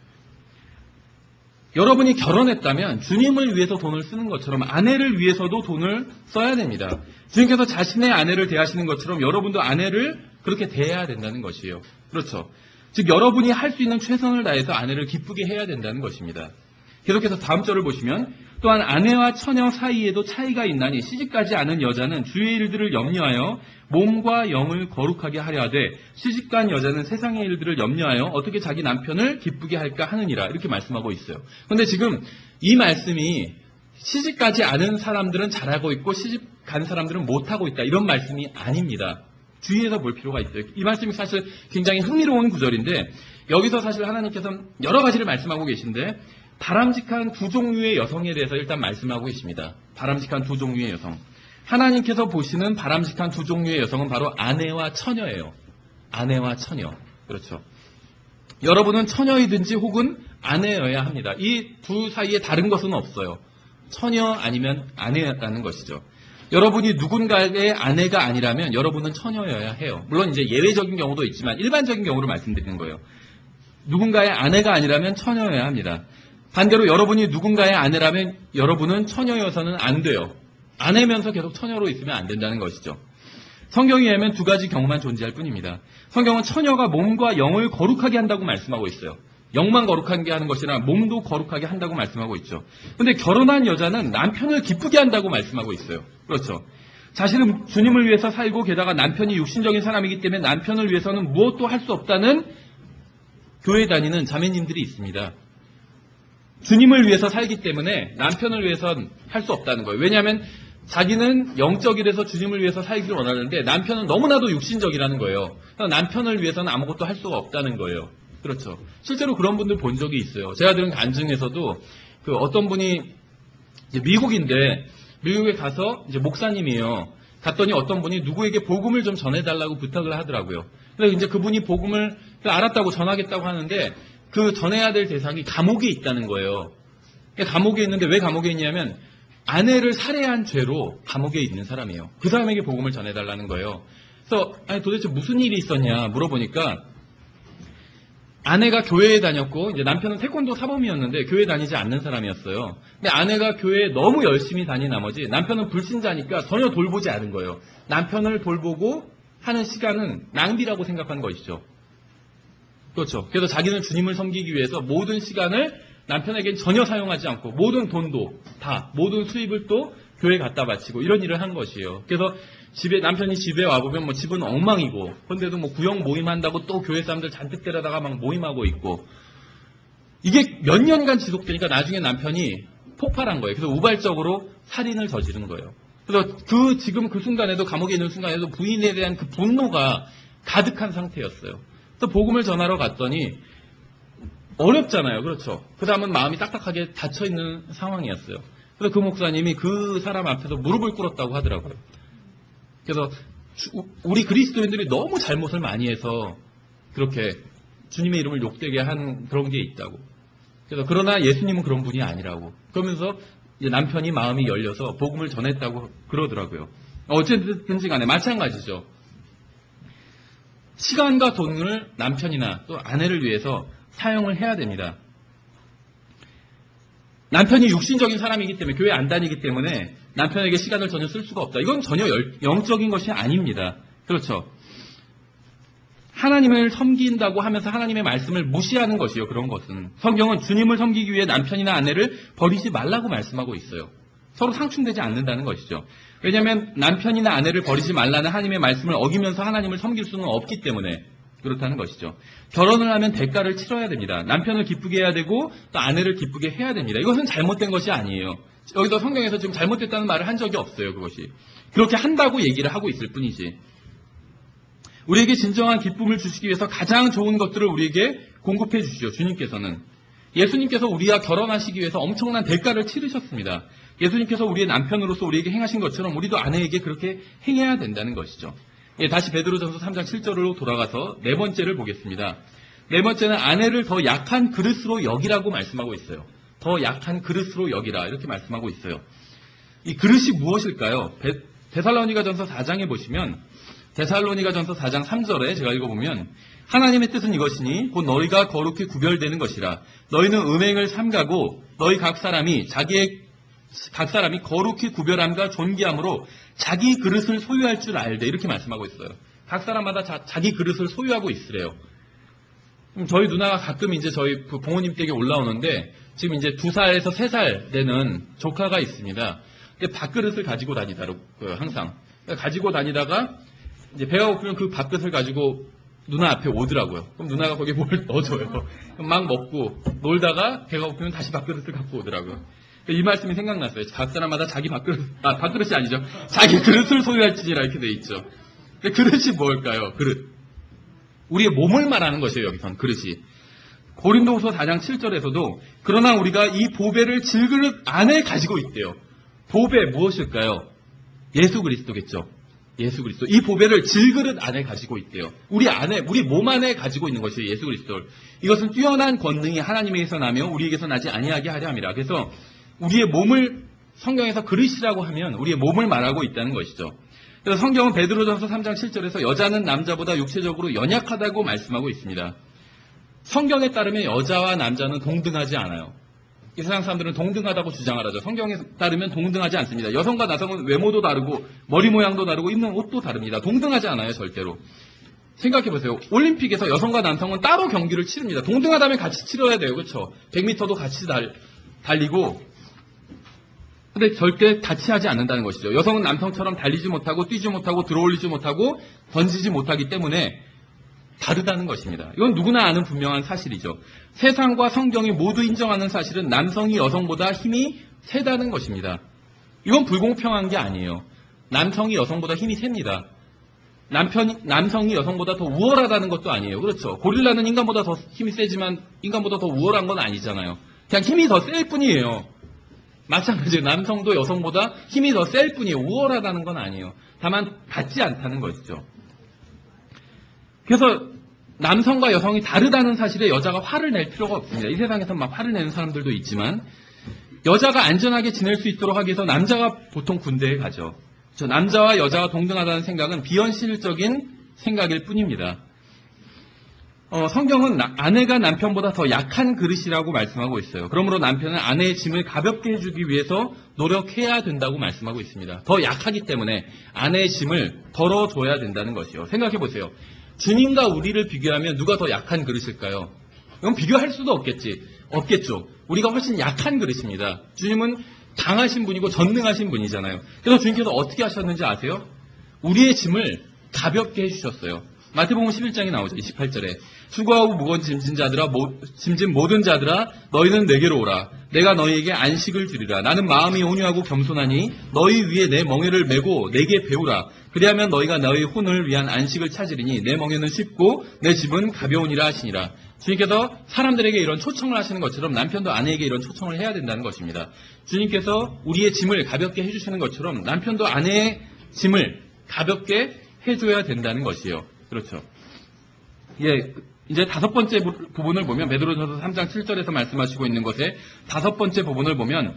여러분이 결혼했다면 주님을 위해서 돈을 쓰는 것처럼 아내를 위해서도 돈을 써야 됩니다. 주님께서 자신의 아내를 대하시는 것처럼 여러분도 아내를 그렇게 대해야 된다는 것이에요. 그렇죠. 즉 여러분이 할 수 있는 최선을 다해서 아내를 기쁘게 해야 된다는 것입니다. 계속해서 다음 절을 보시면 또한 아내와 처녀 사이에도 차이가 있나니 시집가지 않은 여자는 주의 일들을 염려하여 몸과 영을 거룩하게 하려 하되 시집간 여자는 세상의 일들을 염려하여 어떻게 자기 남편을 기쁘게 할까 하느니라. 이렇게 말씀하고 있어요. 그런데 지금 이 말씀이 시집가지 않은 사람들은 잘하고 있고 시집간 사람들은 못하고 있다. 이런 말씀이 아닙니다. 주의해서 볼 필요가 있어요. 이 말씀이 사실 굉장히 흥미로운 구절인데 여기서 사실 하나님께서는 여러 가지를 말씀하고 계신데 바람직한 두 종류의 여성에 대해서 일단 말씀하고 계십니다. 바람직한 두 종류의 여성. 하나님께서 보시는 바람직한 두 종류의 여성은 바로 아내와 처녀예요. 아내와 처녀. 그렇죠. 여러분은 처녀이든지 혹은 아내여야 합니다. 이 두 사이에 다른 것은 없어요. 처녀 아니면 아내였다는 것이죠. 여러분이 누군가의 아내가 아니라면 여러분은 처녀여야 해요. 물론 이제 예외적인 경우도 있지만 일반적인 경우로 말씀드리는 거예요. 누군가의 아내가 아니라면 처녀여야 합니다. 반대로 여러분이 누군가의 아내라면 여러분은 처녀여서는 안 돼요. 아내면서 계속 처녀로 있으면 안 된다는 것이죠. 성경에 의하면 두 가지 경우만 존재할 뿐입니다. 성경은 처녀가 몸과 영을 거룩하게 한다고 말씀하고 있어요. 영만 거룩하게 하는 것이나 몸도 거룩하게 한다고 말씀하고 있죠. 그런데 결혼한 여자는 남편을 기쁘게 한다고 말씀하고 있어요. 그렇죠. 자신은 주님을 위해서 살고 게다가 남편이 육신적인 사람이기 때문에 남편을 위해서는 무엇도 할 수 없다는 교회 다니는 자매님들이 있습니다. 주님을 위해서 살기 때문에 남편을 위해서는 할 수 없다는 거예요. 왜냐하면 자기는 영적이라서 주님을 위해서 살기를 원하는데 남편은 너무나도 육신적이라는 거예요. 남편을 위해서는 아무것도 할 수가 없다는 거예요. 그렇죠. 실제로 그런 분들 본 적이 있어요. 제가 들은 간증에서도 그 어떤 분이 이제 미국인데 미국에 가서 이제 목사님이에요. 갔더니 어떤 분이 누구에게 복음을 좀 전해달라고 부탁을 하더라고요. 그래서 이제 그분이 복음을 알았다고 전하겠다고 하는데 그 전해야 될 대상이 감옥에 있다는 거예요. 감옥에 있는데 왜 감옥에 있냐면 아내를 살해한 죄로 감옥에 있는 사람이에요. 그 사람에게 복음을 전해달라는 거예요. 그래서 아니 도대체 무슨 일이 있었냐 물어보니까 아내가 교회에 다녔고 이제 남편은 태권도 사범이었는데 교회 다니지 않는 사람이었어요. 근데 아내가 교회에 너무 열심히 다닌 나머지 남편은 불신자니까 전혀 돌보지 않은 거예요. 남편을 돌보고 하는 시간은 낭비라고 생각한 것이죠. 그렇죠. 그래서 자기는 주님을 섬기기 위해서 모든 시간을 남편에겐 전혀 사용하지 않고 모든 돈도 다 모든 수입을 또 교회에 갖다 바치고 이런 일을 한 것이에요. 그래서 집에 남편이 집에 와보면 뭐 집은 엉망이고 그런데도 뭐 구역 모임한다고 또 교회 사람들 잔뜩 데려다가 막 모임하고 있고 이게 몇 년간 지속되니까 나중에 남편이 폭발한 거예요. 그래서 우발적으로 살인을 저지른 거예요. 그래서 그 지금 그 순간에도 감옥에 있는 순간에도 부인에 대한 그 분노가 가득한 상태였어요. 그래서 복음을 전하러 갔더니 어렵잖아요. 그렇죠. 그 다음은 마음이 딱딱하게 닫혀있는 상황이었어요. 그래서 그 목사님이 그 사람 앞에서 무릎을 꿇었다고 하더라고요. 그래서 우리 그리스도인들이 너무 잘못을 많이 해서 그렇게 주님의 이름을 욕되게 한 그런 게 있다고. 그래서 그러나 예수님은 그런 분이 아니라고. 그러면서 이제 남편이 마음이 열려서 복음을 전했다고 그러더라고요. 어쨌든지 간에 마찬가지죠. 시간과 돈을 남편이나 또 아내를 위해서 사용을 해야 됩니다. 남편이 육신적인 사람이기 때문에 교회 안 다니기 때문에 남편에게 시간을 전혀 쓸 수가 없다. 이건 전혀 영적인 것이 아닙니다. 그렇죠. 하나님을 섬긴다고 하면서 하나님의 말씀을 무시하는 것이요. 그런 것은. 성경은 주님을 섬기기 위해 남편이나 아내를 버리지 말라고 말씀하고 있어요. 서로 상충되지 않는다는 것이죠. 왜냐하면 남편이나 아내를 버리지 말라는 하나님의 말씀을 어기면서 하나님을 섬길 수는 없기 때문에 그렇다는 것이죠. 결혼을 하면 대가를 치러야 됩니다. 남편을 기쁘게 해야 되고 또 아내를 기쁘게 해야 됩니다. 이것은 잘못된 것이 아니에요. 여기서 성경에서 지금 잘못됐다는 말을 한 적이 없어요. 그것이. 그렇게 한다고 얘기를 하고 있을 뿐이지. 우리에게 진정한 기쁨을 주시기 위해서 가장 좋은 것들을 우리에게 공급해 주시죠. 주님께서는. 예수님께서 우리와 결혼하시기 위해서 엄청난 대가를 치르셨습니다. 예수님께서 우리의 남편으로서 우리에게 행하신 것처럼 우리도 아내에게 그렇게 행해야 된다는 것이죠. 예, 다시 베드로전서 삼 장 칠 절로 돌아가서 네 번째를 보겠습니다. 네 번째는 아내를 더 약한 그릇으로 여기라고 말씀하고 있어요. 더 약한 그릇으로 여기라 이렇게 말씀하고 있어요. 이 그릇이 무엇일까요? 데살로니가전서 사 장에 보시면 데살로니가전서 사 장 삼 절에 제가 읽어보면 하나님의 뜻은 이것이니 곧 너희가 거룩히 구별되는 것이라 너희는 음행을 삼가고 너희 각 사람이 자기의 각 사람이 거룩히 구별함과 존귀함으로 자기 그릇을 소유할 줄 알되 이렇게 말씀하고 있어요. 각 사람마다 자, 자기 그릇을 소유하고 있으래요. 저희 누나가 가끔 이제 저희 부모님 댁에 올라오는데 지금 이제 두 살에서 세 살 되는 조카가 있습니다. 근데 밥그릇을 가지고 다니더라고요. 항상 가지고 다니다가 이제 배가 고프면 그 밥그릇을 가지고 누나 앞에 오더라고요. 그럼 누나가 거기에 뭘 넣어줘요. 그럼 막 먹고 놀다가 배가 고프면 다시 밥그릇을 갖고 오더라고요. 이 말씀이 생각났어요. 각 사람마다 자기 밥그릇, 아, 밥그릇이 아니죠. 자기 그릇을 소유할지니라 이렇게 돼 있죠. 근데 그릇이 뭘까요? 그릇. 우리의 몸을 말하는 것이에요, 여기선. 그릇이. 고린도후서 사 장 칠 절에서도 그러나 우리가 이 보배를 질그릇 안에 가지고 있대요. 보배 무엇일까요? 예수 그리스도겠죠. 예수 그리스도. 이 보배를 질그릇 안에 가지고 있대요. 우리 안에, 우리 몸 안에 가지고 있는 것이 예수 그리스도. 이것은 뛰어난 권능이 하나님에게서 나며 우리에게서 나지 아니하게 하려 함이라. 그래서 우리의 몸을 성경에서 그릇이라고 하면 우리의 몸을 말하고 있다는 것이죠. 그래서 성경은 베드로전서 삼 장 칠 절에서 여자는 남자보다 육체적으로 연약하다고 말씀하고 있습니다. 성경에 따르면 여자와 남자는 동등하지 않아요. 이 세상 사람들은 동등하다고 주장을 하죠. 성경에 따르면 동등하지 않습니다. 여성과 나성은 외모도 다르고 머리 모양도 다르고 입는 옷도 다릅니다. 동등하지 않아요. 절대로. 생각해보세요. 올림픽에서 여성과 남성은 따로 경기를 치릅니다. 동등하다면 같이 치러야 돼요. 그렇죠? 백 미터도 같이 달, 달리고 근데 절대 같이 하지 않는다는 것이죠. 여성은 남성처럼 달리지 못하고 뛰지 못하고 들어올리지 못하고 던지지 못하기 때문에 다르다는 것입니다. 이건 누구나 아는 분명한 사실이죠. 세상과 성경이 모두 인정하는 사실은 남성이 여성보다 힘이 세다는 것입니다. 이건 불공평한 게 아니에요. 남성이 여성보다 힘이 셉니다. 남편, 남성이 여성보다 더 우월하다는 것도 아니에요. 그렇죠. 고릴라는 인간보다 더 힘이 세지만 인간보다 더 우월한 건 아니잖아요. 그냥 힘이 더 셀 뿐이에요. 마찬가지로 남성도 여성보다 힘이 더 셀 뿐이에요. 우월하다는 건 아니에요. 다만 같지 않다는 것이죠. 그래서 남성과 여성이 다르다는 사실에 여자가 화를 낼 필요가 없습니다. 이 세상에서 막 화를 내는 사람들도 있지만 여자가 안전하게 지낼 수 있도록 하기 위해서 남자가 보통 군대에 가죠. 저 남자와 여자가 동등하다는 생각은 비현실적인 생각일 뿐입니다. 어, 성경은 나, 아내가 남편보다 더 약한 그릇이라고 말씀하고 있어요. 그러므로 남편은 아내의 짐을 가볍게 해주기 위해서 노력해야 된다고 말씀하고 있습니다. 더 약하기 때문에 아내의 짐을 덜어줘야 된다는 것이요. 생각해보세요. 주님과 우리를 비교하면 누가 더 약한 그릇일까요? 이건 비교할 수도 없겠지. 없겠죠. 우리가 훨씬 약한 그릇입니다. 주님은 강하신 분이고 전능하신 분이잖아요. 그래서 주님께서 어떻게 하셨는지 아세요? 우리의 짐을 가볍게 해주셨어요. 마태복음 십일 장에 나오죠. 이십팔 절에 수고하고 무거운 짐진 자들아, 모, 짐진 모든 자들아, 너희는 내게로 오라. 내가 너희에게 안식을 주리라. 나는 마음이 온유하고 겸손하니 너희 위에 내 멍에를 메고 내게 배우라. 그리하면 너희가 너희 혼을 위한 안식을 찾으리니 내 멍에는 쉽고 내 짐은 가벼우니라 하시니라. 주님께서 사람들에게 이런 초청을 하시는 것처럼 남편도 아내에게 이런 초청을 해야 된다는 것입니다. 주님께서 우리의 짐을 가볍게 해주시는 것처럼 남편도 아내의 짐을 가볍게 해줘야 된다는 것이에요. 그렇죠. 예, 이제 다섯 번째 부분을 보면 베드로전서 삼 장 칠 절에서 말씀하시고 있는 것에 다섯 번째 부분을 보면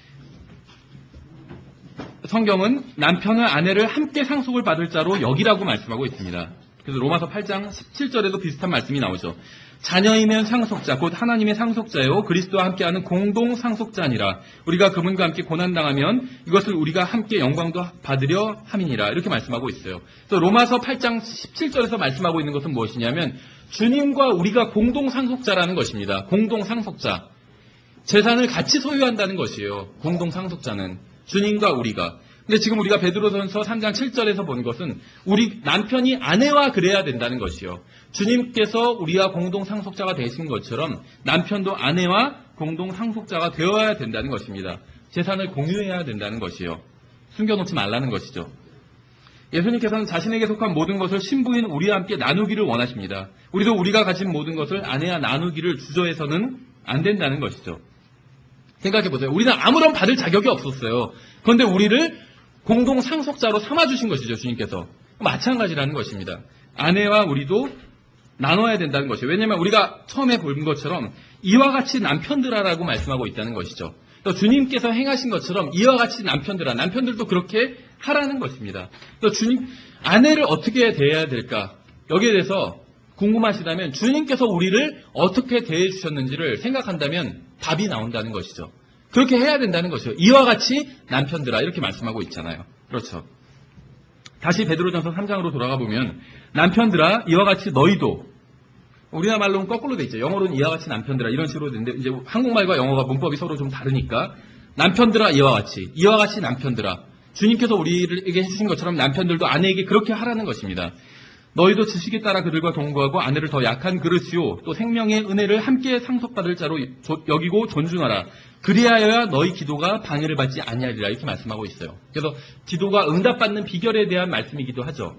성경은 남편은 아내를 함께 상속을 받을 자로 여기라고 말씀하고 있습니다. 그래서 로마서 팔 장 십칠 절에도 비슷한 말씀이 나오죠. 자녀이면 상속자, 곧 하나님의 상속자요 그리스도와 함께하는 공동 상속자니라. 우리가 그분과 함께 고난당하면 이것을 우리가 함께 영광도 받으려 함이니라. 이렇게 말씀하고 있어요. 그래서 로마서 팔 장 십칠 절에서 말씀하고 있는 것은 무엇이냐면 주님과 우리가 공동 상속자라는 것입니다. 공동 상속자. 재산을 같이 소유한다는 것이에요. 공동 상속자는 주님과 우리가. 근데 지금 우리가 베드로전서 삼 장 칠 절에서 본 것은 우리 남편이 아내와 그래야 된다는 것이요. 주님께서 우리와 공동 상속자가 되신 것처럼 남편도 아내와 공동 상속자가 되어야 된다는 것입니다. 재산을 공유해야 된다는 것이요. 숨겨놓지 말라는 것이죠. 예수님께서는 자신에게 속한 모든 것을 신부인 우리와 함께 나누기를 원하십니다. 우리도 우리가 가진 모든 것을 아내와 나누기를 주저해서는 안 된다는 것이죠. 생각해보세요. 우리는 아무런 받을 자격이 없었어요. 그런데 우리를 공동 상속자로 삼아주신 것이죠. 주님께서. 마찬가지라는 것입니다. 아내와 우리도 나눠야 된다는 것이에요. 왜냐하면 우리가 처음에 본 것처럼 이와 같이 남편들아라고 말씀하고 있다는 것이죠. 또 주님께서 행하신 것처럼 이와 같이 남편들아, 남편들도 그렇게 하라는 것입니다. 또 주님, 아내를 어떻게 대해야 될까? 여기에 대해서 궁금하시다면 주님께서 우리를 어떻게 대해 주셨는지를 생각한다면 답이 나온다는 것이죠. 그렇게 해야 된다는 것이죠. 이와 같이 남편들아 이렇게 말씀하고 있잖아요. 그렇죠. 다시 베드로전서 삼 장으로 돌아가 보면 남편들아 이와 같이 너희도, 우리나라 말로는 거꾸로 돼 있죠. 영어로는 이와 같이 남편들아 이런 식으로 되는데 이제 한국말과 영어가 문법이 서로 좀 다르니까 남편들아 이와 같이, 이와 같이 남편들아, 주님께서 우리에게 해주신 것처럼 남편들도 아내에게 그렇게 하라는 것입니다. 너희도 지식에 따라 그들과 동거하고 아내를 더 약한 그릇이요 또 생명의 은혜를 함께 상속받을 자로 여기고 존중하라. 그리하여야 너희 기도가 방해를 받지 아니하리라. 이렇게 말씀하고 있어요. 그래서 기도가 응답받는 비결에 대한 말씀이기도 하죠.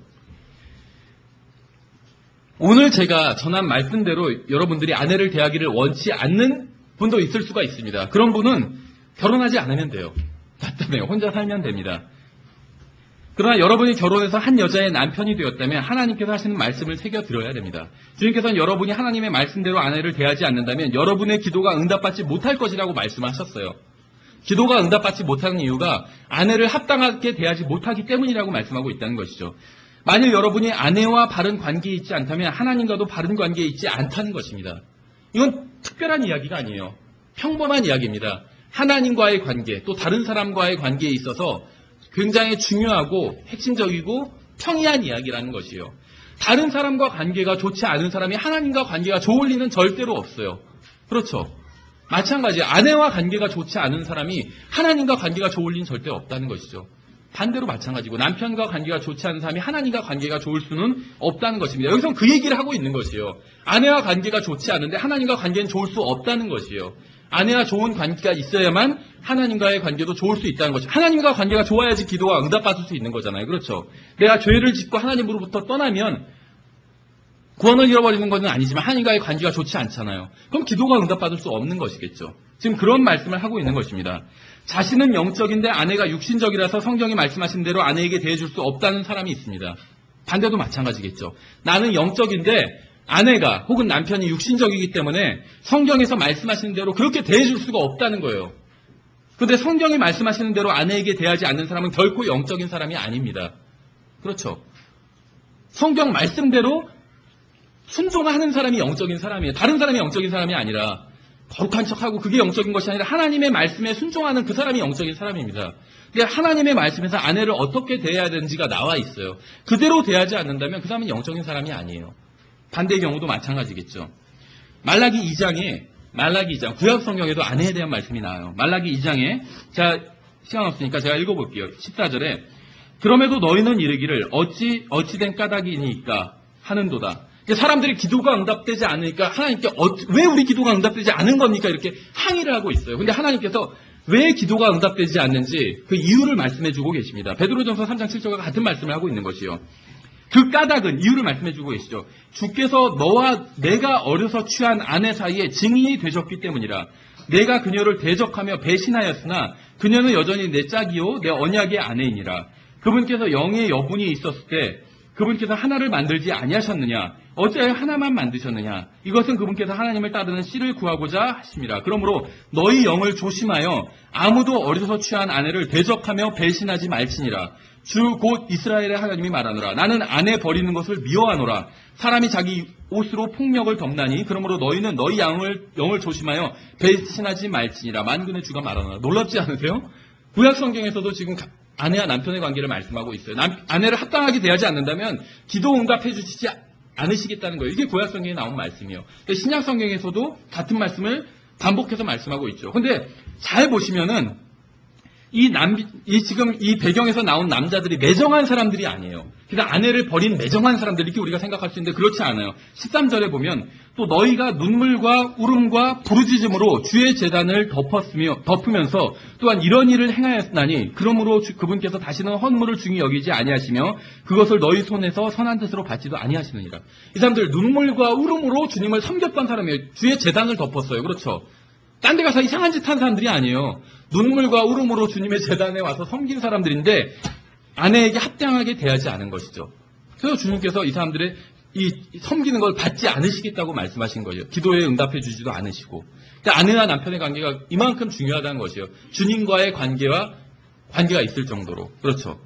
오늘 제가 전한 말씀대로 여러분들이 아내를 대하기를 원치 않는 분도 있을 수가 있습니다. 그런 분은 결혼하지 않으면 돼요. 맞다며요. 혼자 살면 됩니다. 그러나 여러분이 결혼해서 한 여자의 남편이 되었다면 하나님께서 하시는 말씀을 새겨들어야 됩니다. 주님께서는 여러분이 하나님의 말씀대로 아내를 대하지 않는다면 여러분의 기도가 응답받지 못할 것이라고 말씀하셨어요. 기도가 응답받지 못하는 이유가 아내를 합당하게 대하지 못하기 때문이라고 말씀하고 있다는 것이죠. 만일 여러분이 아내와 바른 관계에 있지 않다면 하나님과도 바른 관계에 있지 않다는 것입니다. 이건 특별한 이야기가 아니에요. 평범한 이야기입니다. 하나님과의 관계, 또 다른 사람과의 관계에 있어서 굉장히 중요하고 핵심적이고 평이한 이야기라는 것이에요. 다른 사람과 관계가 좋지 않은 사람이 하나님과 관계가 좋을 리는 절대로 없어요. 그렇죠. 마찬가지 아내와 관계가 좋지 않은 사람이 하나님과 관계가 좋을 리는 절대 없다는 것이죠. 반대로 마찬가지고 남편과 관계가 좋지 않은 사람이 하나님과 관계가 좋을 수는 없다는 것입니다. 여기서 그 얘기를 하고 있는 것이에요. 아내와 관계가 좋지 않은데 하나님과 관계는 좋을 수 없다는 것이에요. 아내와 좋은 관계가 있어야만 하나님과의 관계도 좋을 수 있다는 것이죠. 하나님과 관계가 좋아야지 기도가 응답받을 수 있는 거잖아요. 그렇죠. 내가 죄를 짓고 하나님으로부터 떠나면 구원을 잃어버리는 것은 아니지만 하나님과의 관계가 좋지 않잖아요. 그럼 기도가 응답받을 수 없는 것이겠죠. 지금 그런 말씀을 하고 있는 것입니다. 자신은 영적인데 아내가 육신적이라서 성경이 말씀하신 대로 아내에게 대해줄 수 없다는 사람이 있습니다. 반대도 마찬가지겠죠. 나는 영적인데 아내가 혹은 남편이 육신적이기 때문에 성경에서 말씀하시는 대로 그렇게 대해줄 수가 없다는 거예요. 그런데 성경이 말씀하시는 대로 아내에게 대하지 않는 사람은 결코 영적인 사람이 아닙니다. 그렇죠. 성경 말씀대로 순종하는 사람이 영적인 사람이에요. 다른 사람이 영적인 사람이 아니라 거룩한 척하고 그게 영적인 것이 아니라 하나님의 말씀에 순종하는 그 사람이 영적인 사람입니다. 그러니까 하나님의 말씀에서 아내를 어떻게 대해야 되는지가 나와 있어요. 그대로 대하지 않는다면 그 사람은 영적인 사람이 아니에요. 반대의 경우도 마찬가지겠죠. 말라기 이 장에 말라기 이 장 구약 성경에도 아내에 대한 말씀이 나와요. 말라기 이 장에 자 시간 없으니까 제가 읽어볼게요. 십사 절에 그럼에도 너희는 이르기를 어찌 어찌된 까닭이니까 하는도다. 사람들이 기도가 응답되지 않으니까 하나님께 어, 왜 우리 기도가 응답되지 않은 겁니까? 이렇게 항의를 하고 있어요. 근데 하나님께서 왜 기도가 응답되지 않는지 그 이유를 말씀해주고 계십니다. 베드로전서 삼 장 칠 절과 같은 말씀을 하고 있는 것이요. 그 까닭은 이유를 말씀해주고 계시죠. 주께서 너와 내가 어려서 취한 아내 사이에 증인이 되셨기 때문이라. 내가 그녀를 대적하며 배신하였으나 그녀는 여전히 내 짝이요 내 언약의 아내이니라. 그분께서 영의 여분이 있었을 때 그분께서 하나를 만들지 아니하셨느냐? 어찌하여 하나만 만드셨느냐? 이것은 그분께서 하나님을 따르는 씨를 구하고자 하심이라. 그러므로 너희 영을 조심하여 아무도 어려서 취한 아내를 대적하며 배신하지 말지니라. 주 곧 이스라엘의 하나님이 말하노라. 나는 아내 버리는 것을 미워하노라. 사람이 자기 옷으로 폭력을 덮나니 그러므로 너희는 너희 영을, 영을 조심하여 배신하지 말지니라. 만군의 주가 말하노라. 놀랍지 않으세요? 구약 성경에서도 지금 아내와 남편의 관계를 말씀하고 있어요. 남, 아내를 합당하게 대하지 않는다면 기도 응답해 주시지 않으시겠다는 거예요. 이게 구약 성경에 나온 말씀이에요. 신약 성경에서도 같은 말씀을 반복해서 말씀하고 있죠. 근데 잘 보시면은 이 남, 이 지금 이 배경에서 나온 남자들이 매정한 사람들이 아니에요. 그냥 아내를 버린 매정한 사람들 이렇게 우리가 생각할 수 있는데 그렇지 않아요. 십삼 절에 보면 또 너희가 눈물과 울음과 부르짖음으로 주의 제단을 덮었으며 덮으면서 또한 이런 일을 행하였나니 그러므로 주, 그분께서 다시는 헌물을 중히 여기지 아니하시며 그것을 너희 손에서 선한 뜻으로 받지도 아니하시느니라. 이 사람들 눈물과 울음으로 주님을 섬겼던 사람이에요. 주의 제단을 덮었어요. 그렇죠. 딴 데 가서 이상한 짓 한 사람들이 아니에요. 눈물과 울음으로 주님의 제단에 와서 섬긴 사람들인데 아내에게 합당하게 대하지 않은 것이죠. 그래서 주님께서 이 사람들의 이 섬기는 걸 받지 않으시겠다고 말씀하신 거예요. 기도에 응답해 주지도 않으시고. 그러니까 아내와 남편의 관계가 이만큼 중요하다는 것이에요. 주님과의 관계와 관계가 있을 정도로. 그렇죠.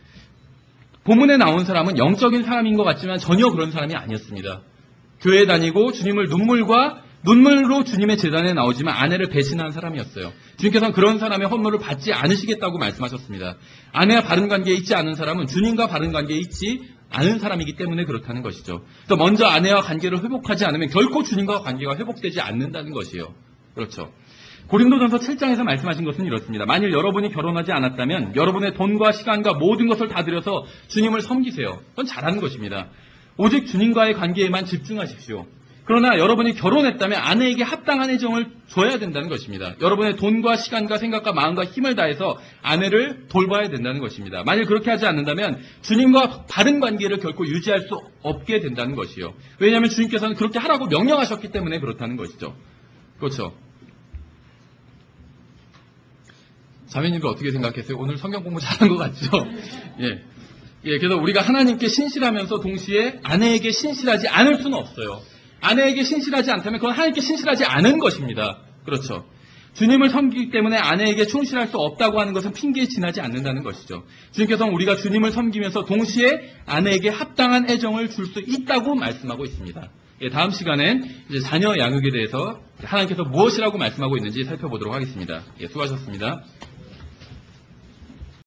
본문에 나온 사람은 영적인 사람인 것 같지만 전혀 그런 사람이 아니었습니다. 교회 다니고 주님을 눈물과 눈물로 주님의 제단에 나오지만 아내를 배신한 사람이었어요. 주님께서는 그런 사람의 헌물을 받지 않으시겠다고 말씀하셨습니다. 아내와 바른 관계에 있지 않은 사람은 주님과 바른 관계에 있지 않은 사람이기 때문에 그렇다는 것이죠. 그래서 먼저 아내와 관계를 회복하지 않으면 결코 주님과 관계가 회복되지 않는다는 것이에요. 그렇죠. 고린도전서 칠 장에서 말씀하신 것은 이렇습니다. 만일 여러분이 결혼하지 않았다면 여러분의 돈과 시간과 모든 것을 다 들여서 주님을 섬기세요. 그건 잘하는 것입니다. 오직 주님과의 관계에만 집중하십시오. 그러나 여러분이 결혼했다면 아내에게 합당한 애정을 줘야 된다는 것입니다. 여러분의 돈과 시간과 생각과 마음과 힘을 다해서 아내를 돌봐야 된다는 것입니다. 만일 그렇게 하지 않는다면 주님과 바른 관계를 결코 유지할 수 없게 된다는 것이요. 왜냐하면 주님께서는 그렇게 하라고 명령하셨기 때문에 그렇다는 것이죠. 그렇죠. 자매님들 어떻게 생각했어요? 오늘 성경 공부 잘한 것 같죠? 예. 예, 그래서 우리가 하나님께 신실하면서 동시에 아내에게 신실하지 않을 수는 없어요. 아내에게 신실하지 않다면 그건 하나님께 신실하지 않은 것입니다. 그렇죠. 주님을 섬기기 때문에 아내에게 충실할 수 없다고 하는 것은 핑계에 지나지 않는다는 것이죠. 주님께서는 우리가 주님을 섬기면서 동시에 아내에게 합당한 애정을 줄 수 있다고 말씀하고 있습니다. 예, 다음 시간엔 이제 자녀 양육에 대해서 하나님께서 무엇이라고 말씀하고 있는지 살펴보도록 하겠습니다. 예, 수고하셨습니다.